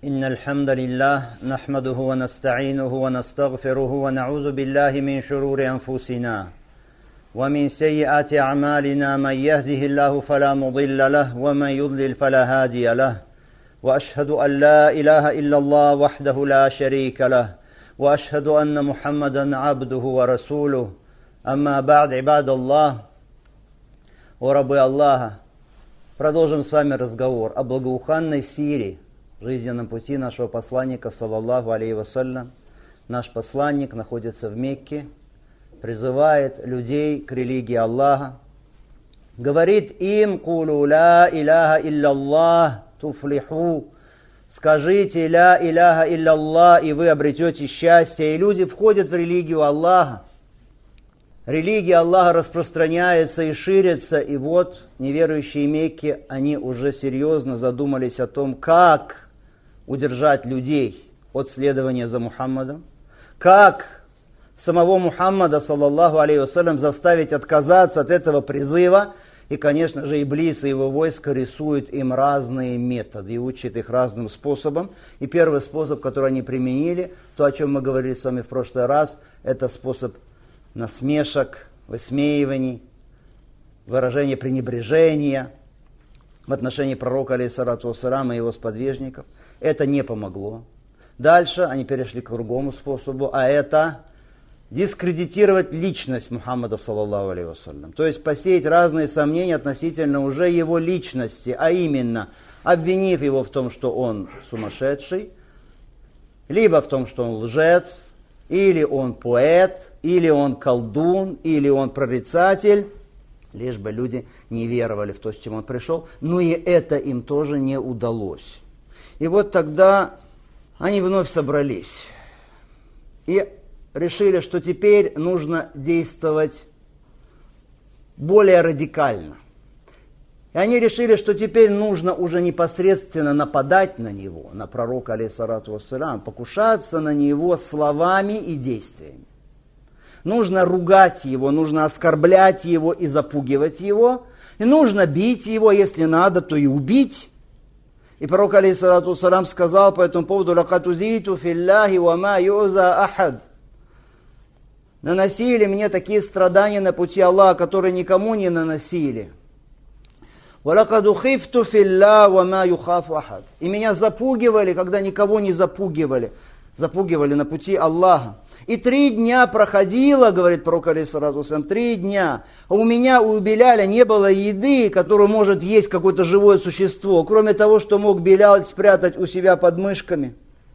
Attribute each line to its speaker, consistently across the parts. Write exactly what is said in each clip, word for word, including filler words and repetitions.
Speaker 1: إن الحمد لله نحمده ونستعينه ونستغفره ونعوذ بالله من شرور أنفسنا ومن سيئات أعمالنا من يهده الله فلا مضل له ومن يضلل فلا هادي له وأشهد أن لا إله إلا الله وحده لا شريك له وأشهد أن محمدا عبده ورسوله أما بعد عباد الله وربي الله. Продолжим с вами разговор о благоуханной сире, жизненном пути нашего посланника, саллаллаху алейхи вассалям. Наш посланник находится в Мекке, призывает людей к религии Аллаха, говорит им: «Кулу ла иляха илля туфлиху», скажите «ля иляха илля», и вы обретете счастье. И люди входят в религию Аллаха. Религия Аллаха распространяется и ширится, и вот неверующие Мекки, они уже серьезно задумались о том, как удержать людей от следования за Мухаммадом, как самого Мухаммада, саллаллаху алейхи вассалям, заставить отказаться от этого призыва. И, конечно же, Иблис и его войско рисуют им разные методы и учат их разным способом. И первый способ, который они применили, то, о чем мы говорили с вами в прошлый раз, это способ насмешек, высмеиваний, выражения пренебрежения в отношении пророка, алейхиссалату вассалям, и его сподвижников. Это не помогло. Дальше они перешли к другому способу, а это дискредитировать личность Мухаммада, саллаллаху алейхи вассалям. То есть посеять разные сомнения относительно уже его личности, а именно обвинив его в том, что он сумасшедший, либо в том, что он лжец, или он поэт, или он колдун, или он прорицатель, лишь бы люди не веровали в то, с чем он пришел. Но и это им тоже не удалось. И вот тогда они вновь собрались и решили, что теперь нужно действовать более радикально. И они решили, что теперь нужно уже непосредственно нападать на него, на пророка, алейхиссалату вассалям, покушаться на него словами и действиями. Нужно ругать его, нужно оскорблять его и запугивать его. И нужно бить его, если надо, то и убить. И пророк, алейхиссалату вассалям, сказал по этому поводу: «Лакад узиту филлахи ва ма юза ахад». Наносили мне такие страдания на пути Аллаха, которые никому не наносили. И меня запугивали, когда никого не запугивали. Запугивали на пути Аллаха. И три дня проходило, говорит пророк, алейхиссалату вассалям, три дня. А у меня, у Беляля, не было еды, которую может есть какое-то живое существо, кроме того, что мог Беляль спрятать у себя под мышками.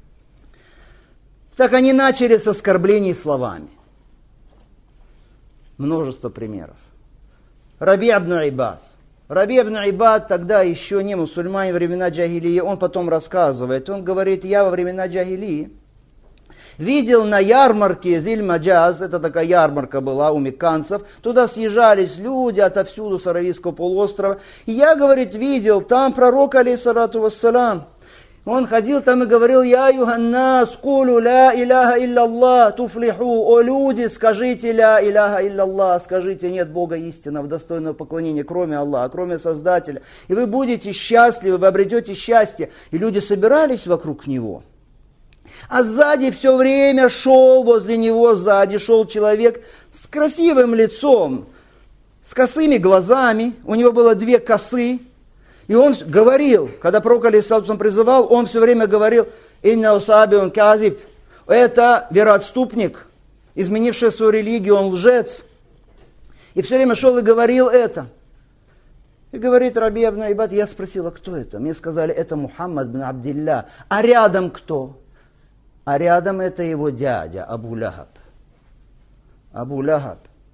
Speaker 1: Так они начали с оскорблений словами. Множество примеров. Раби ибн Айбас. Раби ибн Айбад тогда еще не мусульманин, времена джахилии, он потом рассказывает, он говорит: я во времена джахилии видел на ярмарке Зиль-Маджаз, это такая ярмарка была у мекканцев, туда съезжались люди отовсюду с Аравийского полуострова, и я, говорит, видел там пророка, алейхиссалату вассалям. Он ходил там и говорил: «Я юханнас, кулу ля иляха илля туфлиху». О люди, скажите ля иляха илля, скажите: нет Бога истинного, достойного поклонения, кроме Аллаха, кроме Создателя. И вы будете счастливы, вы обретете счастье. И люди собирались вокруг него. А сзади все время шел, возле него сзади шел человек с красивым лицом, с косыми глазами. У него было две косы. И он говорил, когда пророк, алейхиссалату призывал, он все время говорил: «Инна усабиун казиб». Это вероотступник, изменивший свою религию, он лжец. И все время шел и говорил это. И говорит Раби ибн Айбад: я спросил, а кто это? Мне сказали: это Мухаммад бин Абдилля. А рядом кто? А рядом это его дядя Абу Лахаб. Абу Лахаб.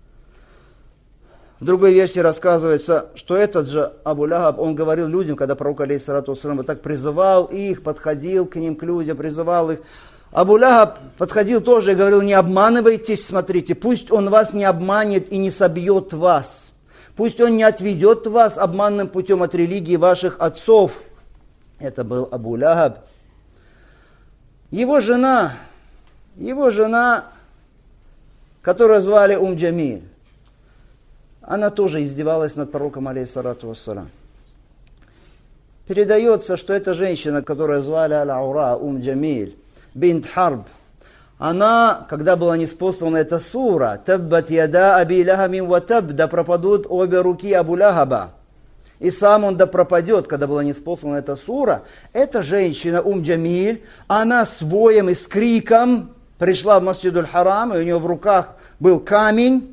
Speaker 1: В другой версии рассказывается, что этот же Абу Лахаб, он говорил людям, когда пророк, алейхиссалату вассалям, вот так призывал их, подходил к ним, к людям, призывал их. Абу Лахаб подходил тоже и говорил: не обманывайтесь, смотрите, пусть он вас не обманет и не собьет вас. Пусть он не отведет вас обманным путем от религии ваших отцов. Это был Абу Лахаб. Его жена, его жена, которую звали Ум Джамиль, она тоже издевалась над пророком, алейхиссалату вассалям. Передается, что эта женщина, которую звали Аль-Аура, Ум Джамиль, бинт Харб, она, когда была ниспослана эта сура, «Таббат яда аби лахамин ва таб», да пропадут обе руки Абу Лахаба, и сам он да пропадет, когда была ниспослана эта сура, эта женщина, Ум Джамиль, она с воем и с криком пришла в Масджидуль Харам, и у нее в руках был камень,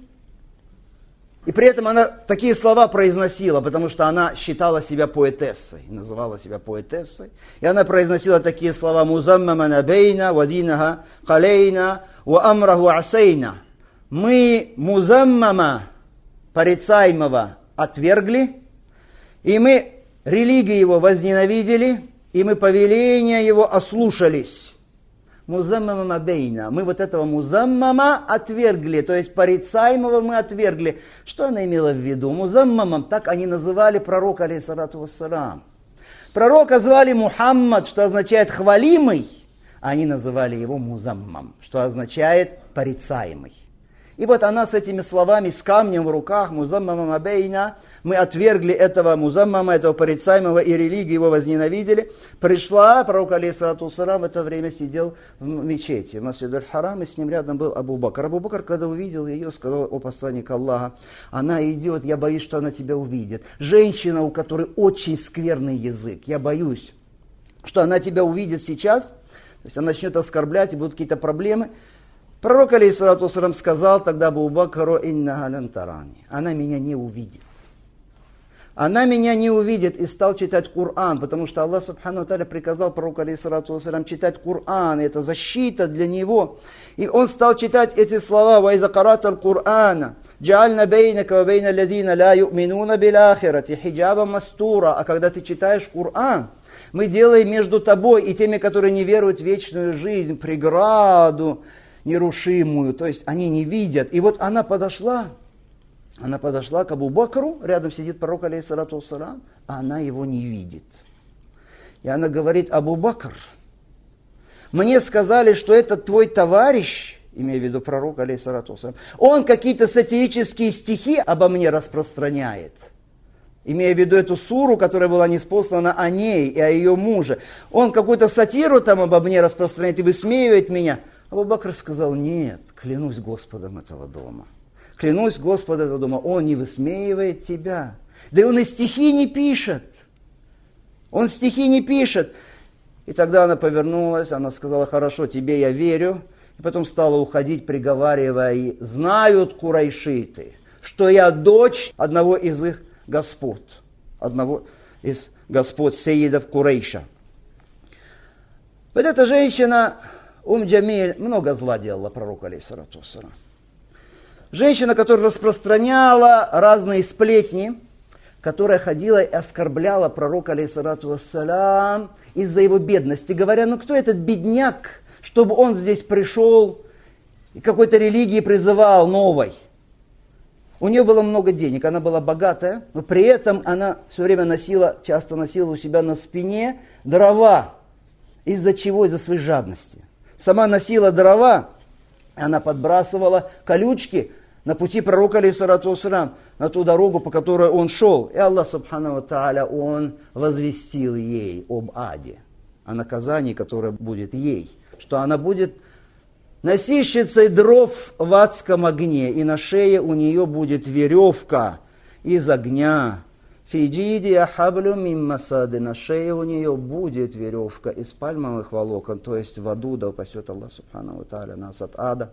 Speaker 1: и при этом она такие слова произносила, потому что она считала себя поэтессой, называла себя поэтессой. И она произносила такие слова: «Музаммамана бейна, вадинаха калейна, ва амраху асейна». Мы музаммама, порицаемого, отвергли, и мы религию его возненавидели, и мы повеления его ослушались. Музаммама бейна. Мы вот этого музаммама отвергли, то есть порицаемого мы отвергли. Что она имела в виду? Музаммамом, так они называли пророка, алейхиссалату вассалам. Пророка звали Мухаммад, что означает хвалимый, а они называли его музаммам, что означает порицаемый. И вот она с этими словами, с камнем в руках, музаммама бейна, мы отвергли этого музаммама, этого порицаемого, и религию его возненавидели. Пришла, пророк, алейхиссалату вассалам, в это время сидел в мечети, в Масджидуль Харам, и с ним рядом был Абу Бакр. Абу Бакр, когда увидел ее, сказал: «О посланник Аллаха, она идет, я боюсь, что она тебя увидит. Женщина, у которой очень скверный язык, я боюсь, что она тебя увидит сейчас, то есть она начнет оскорблять, и будут какие-то проблемы». Пророк, алейхиссалату вассалам, сказал тогда Абу Бакру: «Иннаха лан тарани». Она меня не увидит. Она меня не увидит, и стал читать Коран, потому что Аллах субхану ва тааля приказал пророку, алейхиссалату вассалам, читать Коран, и это защита для него. И он стал читать эти слова: «Ва иза карата аль-Кур'ана, джаальна бейнака ва бейна лазина ла ю'минуна бил ахирати хиджаба мастура». А когда ты читаешь Коран, мы делаем между тобой и теми, которые не веруют в вечную жизнь, преграду нерушимую, то есть они не видят. И вот она подошла, она подошла к Абу Бакру, рядом сидит пророк, алейхиссалату вассалам, а она его не видит. И она говорит: «Абу Бакр, мне сказали, что этот твой товарищ», имея в виду пророк, алейхиссалату вассалам, он какие-то сатирические стихи обо мне распространяет. Имея в виду эту суру, которая была ниспослана о ней и о ее муже. Он какую-то сатиру там обо мне распространяет и высмеивает меня. Абу Бакр сказал: «Нет, клянусь Господом этого дома. Клянусь Господом этого дома, он не высмеивает тебя. Да и он и стихи не пишет. Он стихи не пишет». И тогда она повернулась, она сказала: «Хорошо, тебе я верю». И потом стала уходить, приговаривая: «Знают курайшиты, что я дочь одного из их господ, одного из господ сеидов Курейша». Вот эта женщина, Ум Джамиль, много зла делала пророку, алейхиссалату вассалам. Женщина, которая распространяла разные сплетни, которая ходила и оскорбляла пророка, алейхиссалату вассалам, из-за его бедности, говоря: «Ну кто этот бедняк, чтобы он здесь пришел и какой-то религии призывал новой». У нее было много денег, она была богатая, но при этом она все время носила, часто носила у себя на спине дрова. Из-за чего? Из-за своей жадности. Сама носила дрова, она подбрасывала колючки на пути пророка, алейхиссалату вассалам, на ту дорогу, по которой он шел. И Аллах субхану ва тааля, он возвестил ей об аде, о наказании, которое будет ей, что она будет носильщицей дров в адском огне, и на шее у нее будет веревка из огня. Фиджиди ахаблю мим масады, на шее у нее будет веревка из пальмовых волокон, то есть в аду, да упасет Аллах субхану ва тааля нас от ада.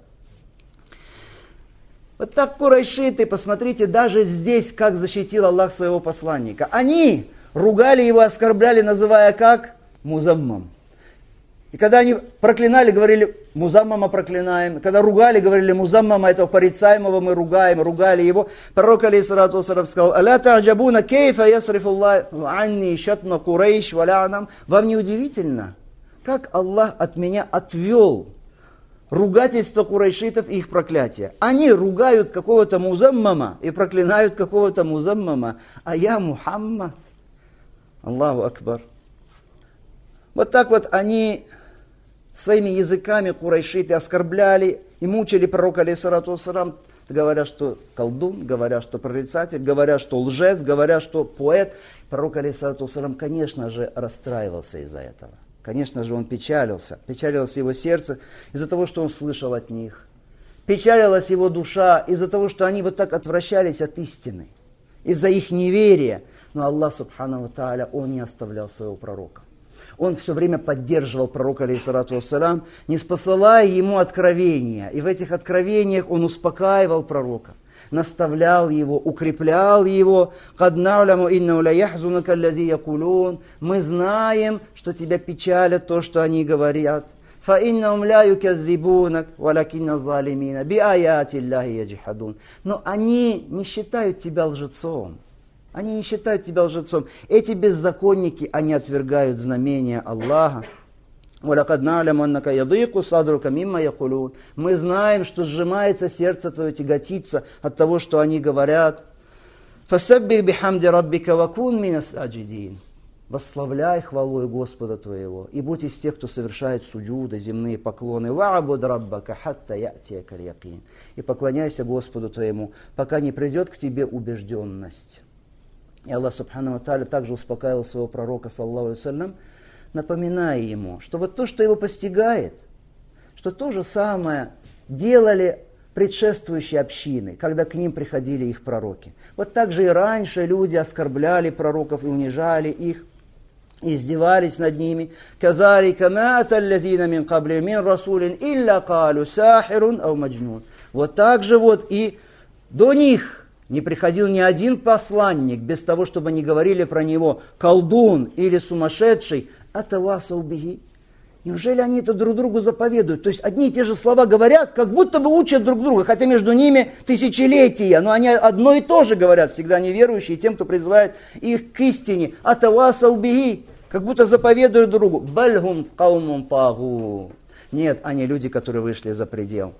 Speaker 1: Вот так курайшиты, посмотрите, даже здесь, как защитил Аллах своего посланника. Они ругали его, оскорбляли, называя как? Музаммам. И когда они проклинали, говорили: музаммама проклинаем. Когда ругали, говорили: музаммама, этого порицаемого мы ругаем, ругали его. Пророк, алейхиссалату вассалам, сказал: «Аля та'джабуна кейфа ясрифуллаху анни шатма курейш ва ла'нам». Вам не удивительно, как Аллах от меня отвел ругательство курайшитов и их проклятие. Они ругают какого-то музаммама и проклинают какого-то музаммама, а я Мухаммад. Аллаху акбар. Вот так вот они своими языками курайшиты оскорбляли и мучили пророка, алейхиссалату вассалам,
Speaker 2: говорят, что колдун, говорят, что прорицатель, говорят, что лжец, говорят, что поэт. Пророк, алейхиссалату вассалам, конечно же, расстраивался из-за этого. Конечно же, он печалился. Печалилось его сердце из-за того, что он слышал от них. Печалилась его душа из-за того, что они вот так отвращались от истины. Из-за их неверия. Но Аллах, субхану ва тааля, Он не оставлял своего пророка. Он все время поддерживал пророка, алейхиссалату вассалам, не спосылая ему откровения. И в этих откровениях он успокаивал пророка, наставлял его, укреплял его. Мы знаем, что тебя печалит то, что они говорят. Но они не считают тебя лжецом. Они не считают тебя лжецом. Эти беззаконники, они отвергают знамения Аллаха. Мы знаем, что сжимается сердце твое, тяготится от того, что они говорят. Восславляй хвалой Господа твоего, и будь из тех, кто совершает суджуды, земные поклоны. И поклоняйся Господу твоему, пока не придет к тебе убежденность. И Аллах, субхану ва тааля, также успокаивал своего пророка, саллаллаху алейхи ва саллям, напоминая ему, что вот то, что его постигает, что то же самое делали предшествующие общины, когда к ним приходили их пророки. Вот так же и раньше люди оскорбляли пророков и унижали их, издевались над ними. Вот так же вот и до них не приходил ни один посланник без того, чтобы они говорили про него колдун или сумасшедший. Атавасау бихи. Неужели они это друг другу заповедуют? То есть одни и те же слова говорят, как будто бы учат друг друга, хотя между ними тысячелетия, но они одно и то же говорят, всегда неверующие, тем, кто призывает их к истине. Атавасау бихи. Как будто заповедуют друг другу. Бальгум каумум тагу. Нет, они люди, которые вышли за предел.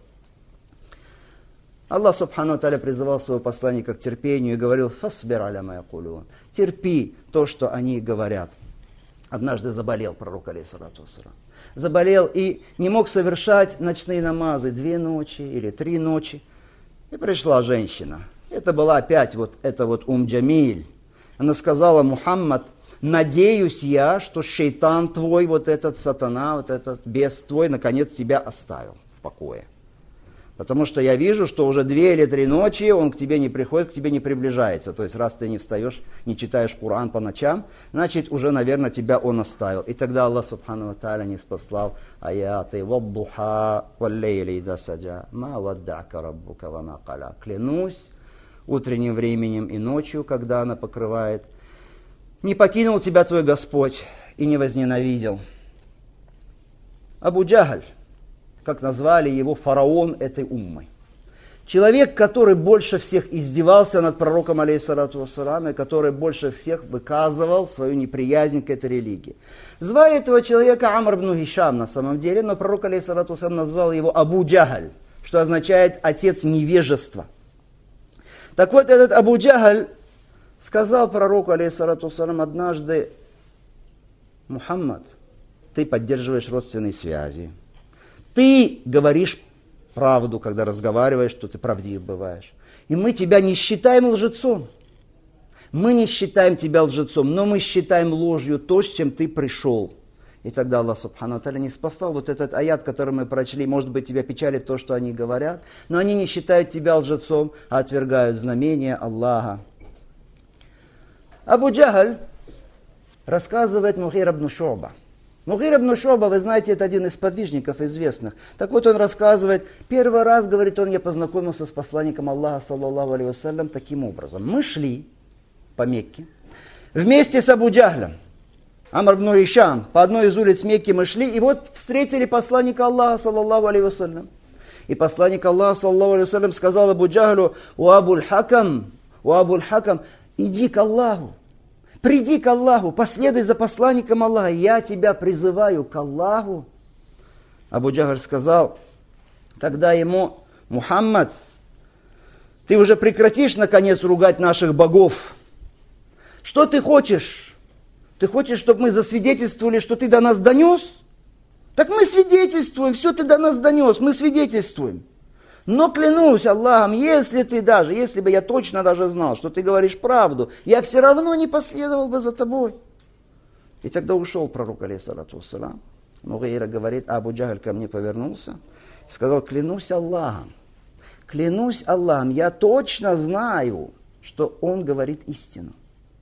Speaker 2: Аллах, субхану ва тааля, призывал своего посланника к терпению и говорил: «Фасбир аля ма якулун». Терпи то, что они говорят. Однажды заболел пророк, алейхиссалату вассалам. Заболел и не мог совершать ночные намазы две ночи или три ночи. И пришла женщина. Это была опять вот эта вот Ум Джамиль. Она сказала: «Мухаммад, надеюсь я, что шейтан твой, вот этот сатана, вот этот бес твой, наконец тебя оставил в покое. Потому что я вижу, что уже две или три ночи он к тебе не приходит, к тебе не приближается. То есть, раз ты не встаешь, не читаешь Коран по ночам, значит, уже, наверное, тебя он оставил». И тогда Аллах, субхану ва тааля, не спаслал аяты: «Ваддуха валлейли иза саджа, ма вадда'ка раббука ва ма кала». Клянусь утренним временем и ночью, когда она покрывает, не покинул тебя твой Господь и не возненавидел. Абу Джахаль, как назвали его, фараон этой уммы. Человек, который больше всех издевался над пророком, алейхиссалату вассалам, и который больше всех выказывал свою неприязнь к этой религии. Звали этого человека Амр ибн Гишам на самом деле, но пророк, алейхиссалату вассалам, назвал его Абу Джахаль, что означает отец невежества. Так вот, этот Абу Джахаль сказал пророку, алейхиссалату вассалам, однажды: «Мухаммад, ты поддерживаешь родственные связи. Ты говоришь правду, когда разговариваешь, что ты правдив бываешь. И мы тебя не считаем лжецом. Мы не считаем тебя лжецом, но мы считаем ложью то, с чем ты пришел». И тогда Аллах, субхану ва тааля, не спасал вот этот аят, который мы прочли. Может быть, тебя печалит то, что они говорят, но они не считают тебя лжецом, а отвергают знамения Аллаха. Абу Джахаль рассказывает Мугира ибн Шу'ба. Мугир ибн Шу'ба, вы знаете, это один из подвижников известных. Так вот, он рассказывает: первый раз, говорит он, я познакомился с посланником Аллаха, саллаллаху алейхи вассалям, таким образом. Мы шли по Мекке вместе с Абу Джахлем, Амр ибн Гишам, по одной из улиц Мекки мы шли, и вот встретили посланника Аллаха, саллаллаху алейхи вассалям. И посланник Аллаха, саллаллаху алейхи вассалям, сказал Абу Джахлю: «У Абуль Хакам, у Абуль Хакам, иди к Аллаху. Приди к Аллаху, последуй за посланником Аллаха, я тебя призываю к Аллаху». Абу Джахаль сказал тогда ему: «Мухаммад, ты уже прекратишь, наконец, ругать наших богов? Что ты хочешь? Ты хочешь, чтобы мы засвидетельствовали, что ты до нас донес? Так мы свидетельствуем, все ты до нас донес, мы свидетельствуем. Но клянусь Аллахом, если ты даже, если бы я точно даже знал, что ты говоришь правду, я все равно не последовал бы за тобой. И тогда ушел пророк, алейхиссалату вассалам. Мугайра говорит, а Абу Джахаль ко мне повернулся и сказал, клянусь Аллахом, клянусь Аллахом, я точно знаю, что он говорит истину.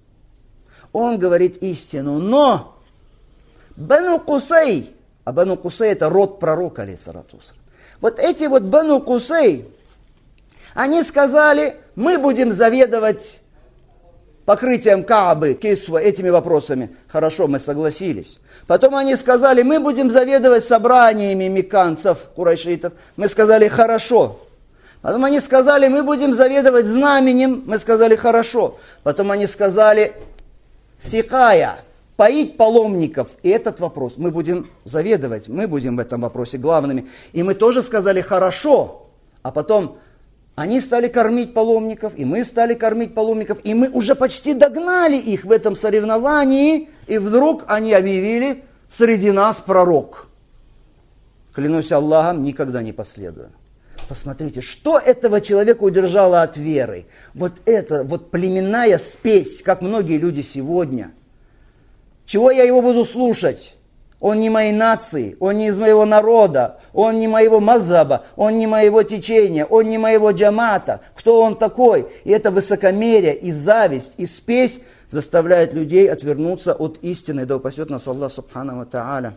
Speaker 2: Он говорит истину, но Бану Кусей, а Бану Кусей это род пророка, алейхиссалату вассалам. Вот эти вот Бану Кусей, они сказали, мы будем заведовать покрытием Каабы, Кисва, этими вопросами. Хорошо, мы согласились. Потом они сказали, мы будем заведовать собраниями мекканцев, курайшитов. Мы сказали, хорошо. Потом они сказали, мы будем заведовать знаменем. Мы сказали, хорошо. Потом они сказали, сикая, поить паломников. И этот вопрос мы будем заведовать. Мы будем в этом вопросе главными. И мы тоже сказали, хорошо. А потом они стали кормить паломников, и мы стали кормить паломников, и мы уже почти догнали их в этом соревновании, и вдруг они объявили, среди нас пророк. Клянусь Аллахом, никогда не последую. Посмотрите, что этого человека удержало от веры. Вот это, вот племенная спесь, как многие люди сегодня. Чего я его буду слушать? Он не моей нации, он не из моего народа, он не моего мазаба, он не моего течения, он не моего джамата. Кто он такой? И это высокомерие, и зависть, и спесь заставляет людей отвернуться от истины. Да упасет нас Аллах субхану ва тааля.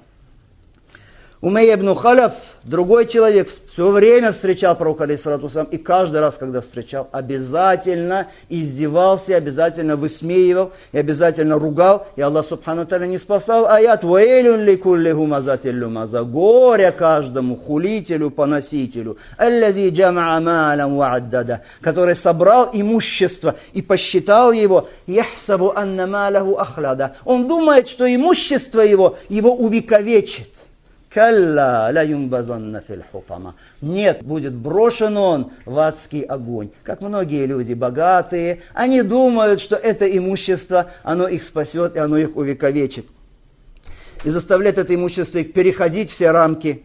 Speaker 2: Умейя ибн Халаф, другой человек, все время встречал пророка, алейхиссалату вассалам, и каждый раз, когда встречал, обязательно издевался, обязательно высмеивал, и обязательно ругал, и Аллах субхану тааля не спасал аят «Ваэлюн ли кулли хумазатин люмаза» горе каждому хулителю, поносителю, «Аллази джамаа малам ва аддада», который собрал имущество и посчитал его, «Яхсабу анна маляху ахлада», он думает, что имущество его, его увековечит. Калла ла юмбазанна фил хутама. Нет, будет брошен он в адский огонь. Как многие люди богатые, они думают, что это имущество, оно их спасет и оно их увековечит. И заставляет это имущество их переходить все рамки.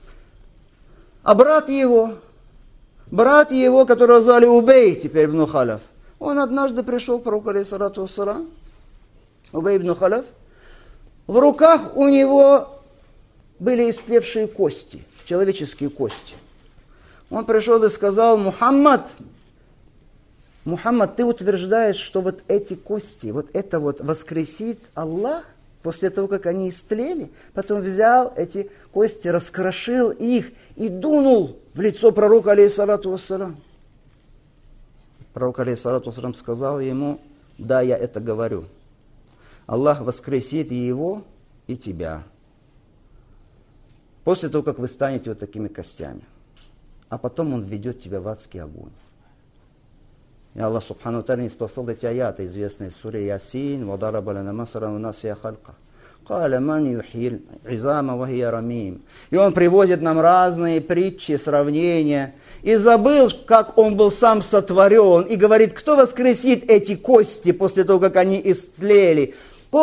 Speaker 2: А брат его, брат его, которого звали Убей, теперь ибн Халаф, он однажды пришел к пророку, алейхиссалату вассалам, Убей ибн Халаф, в руках у него были истлевшие кости, человеческие кости. Он пришел и сказал: Мухаммад, Мухаммад, ты утверждаешь, что вот эти кости, вот это вот воскресит Аллах после того, как они истлели? Потом взял эти кости, раскрошил их и дунул в лицо пророка, алейхиссалату вассалам. Пророк, алейхиссалату вассалам, сказал ему: да, я это говорю. Аллах воскресит и его, и тебя. После того, как вы станете вот такими костями. А потом он введет тебя в адский огонь. И Аллах субхану ва тааля не спасал эти аяты, известные из суре Ясин, «Вадараба лана масаран ва насия халка». «Каля ман юхил изама ва хия рамим». И он приводит нам разные притчи, сравнения. И забыл, как он был сам сотворен. И говорит, кто воскресит эти кости после того, как они истлели?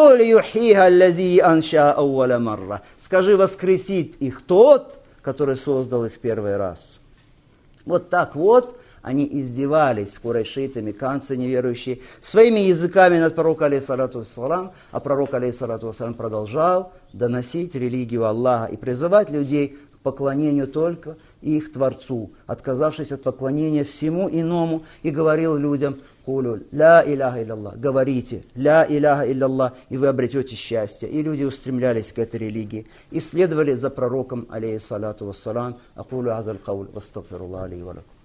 Speaker 2: Скажи, воскресит их тот, который создал их в первый раз. Вот так вот они издевались, курайшиты, мекканцы неверующие, своими языками над пророком, алейхиссалату вассалам, а пророк, алейхиссалату вассалам, продолжал доносить религию Аллаха и призывать людей к поклонению только их Творцу, отказавшись от поклонения всему иному, и говорил людям: «Кулю, ля иляха илляллах», говорите, ля иляха илляллах, и вы обретете счастье. И люди устремлялись к этой религии и следовали за пророком, алейхиссалату вассалам. Акулю азаль кауль, вастагфируллах ли ва лакум.